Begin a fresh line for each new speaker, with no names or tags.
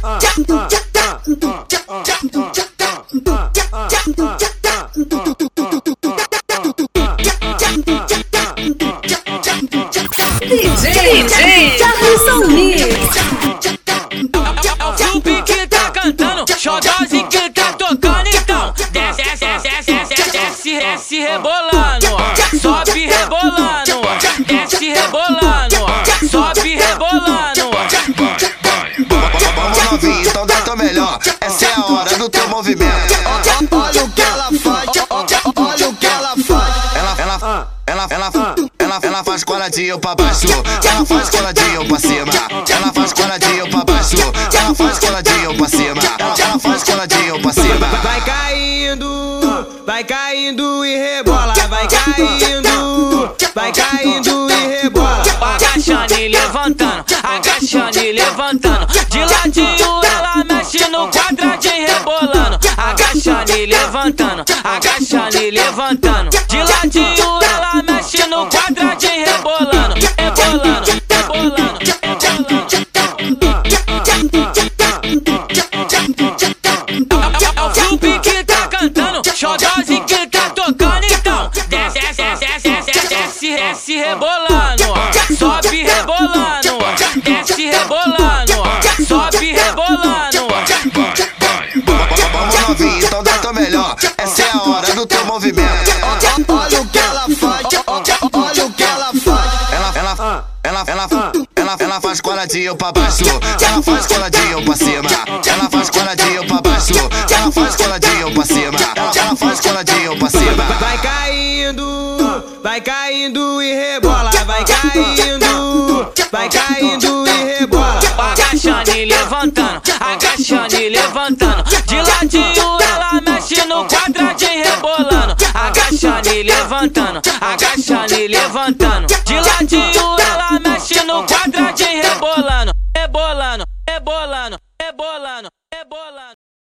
DJ Jarrison Mix.
É o Flup que tá cantando, Xodózinho que tá tocando, então desce, desce rebolando, sobe rebolando, desce rebolando, sobe rebolando.
Vamos novinho, então dá teu melhor. Essa é a hora do teu movimento. Olha o que ela faz, olha o que ela faz. Ela faz coladinho pra baixo, ela faz coladinho pra cima. Ela faz coladinho pra baixo, ela faz coladinho pra cima. Ela faz coladinho pra cima.
Vai caindo e rebola. Vai caindo e rebola.
Agachando e levantando, agachando e levantando. De ladinho ela mexe no quadradinho rebolando. Agachando e levantando, agachando e levantando. De ladinho ela mexe no quadradinho rebolando, rebolando, rebolando, rebolando. É o Flup que tá cantando, Xodózinho que tá tocando, então desce rebolando, sobe rebolando, desce rebolando, sobe rebolando.
Vamos novinho, então dá teu melhor. Essa é a hora do teu movimento. Olha o que ela faz, olha o que ela faz. Ela faz coladinho pra baixo, ela faz coladinho pra cima. Ela faz coladinho pra baixo, ela faz coladinho pra cima. Ela faz coladinho pra cima.
Vai caindo e rebola. Vai caindo e rebola.
Agachando e levantando, agachando e levantando. De ladinho ela mexe no quadradinho rebolando. Agachando e levantando, agachando e levantando. De ladinho ela mexe no quadradinho rebolando.